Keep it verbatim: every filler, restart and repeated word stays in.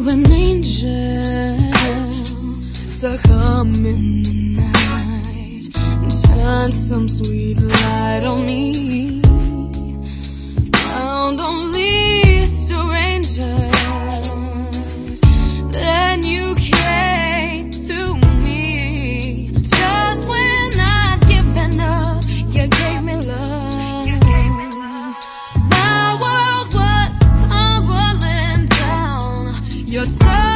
an angel to come in the night and shine some sweet light on me. Found only strangers, then you came to me. Just when I'd given up, you gave me love. My world was tumbling down. Your touch